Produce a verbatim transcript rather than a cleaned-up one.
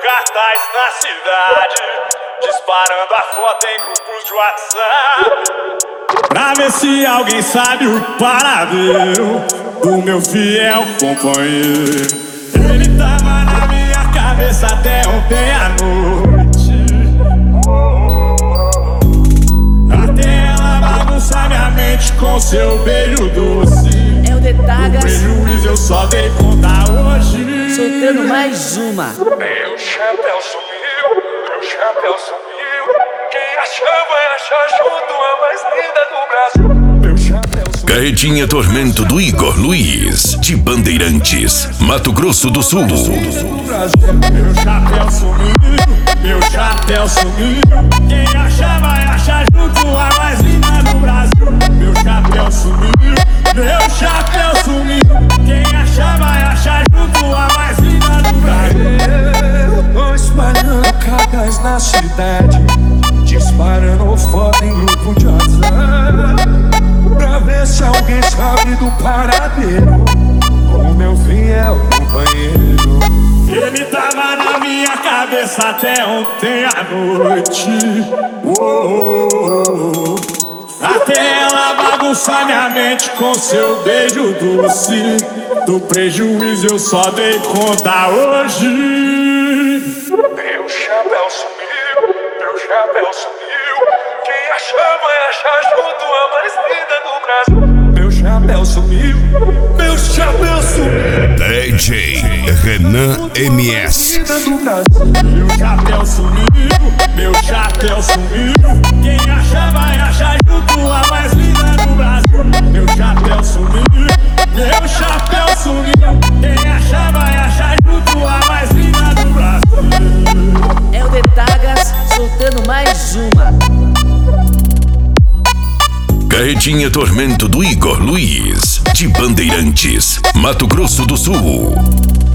cartaz na cidade, disparando a foto em grupos de WhatsApp, pra ver se alguém sabe o paradeiro do meu fiel companheiro. Ele tava na minha cabeça até ontem à noite, até ela bagunçar minha mente com seu beijo doce. É o Detagas, prejuízo eu só dei conta hoje, soltando mais uma. Meu chapéu sumiu, meu chapéu sumiu. Quem achar vai achar junto a mais linda do Brasil. Meu chapéu sumiu. Carretinha Tormento do Igor Luiz, de Bandeirantes, Mato Grosso do Sul. Meu chapéu sumiu, meu chapéu sumiu. Quem achar vai achar junto a mais linda do Brasil. Meu chapéu sumiu, meu chapéu sumiu. Quem achar vai achar junto a mais linda do Brasil. Eu tô espalhando cartas na cidade, disparando foto em grupo de WhatsApp, pra ver se alguém sabe do paradeiro, o meu fiel companheiro. Ele tava na minha cabeça até ontem à noite, oh, oh, oh. Até ela bagunçar minha mente com seu beijo doce. Do prejuízo eu só dei conta hoje. Meu chapéu sumiu, meu chapéu sumiu. Quem achar vai achar junto a mais linda do Brasil. Meu chapéu sumiu, meu chapéu sumiu. D J Renan M S. Meu chapéu sumiu, meu chapéu sumiu. Quem achar vai achar junto a mais linda do Brasil. Meu chapéu sumiu, meu chapéu sumiu. Quem achar vai achar junto a mais linda do Brasil. É o Detagas, soltando mais uma. Carretinha Tormento do Igor Luiz, de Bandeirantes, Mato Grosso do Sul.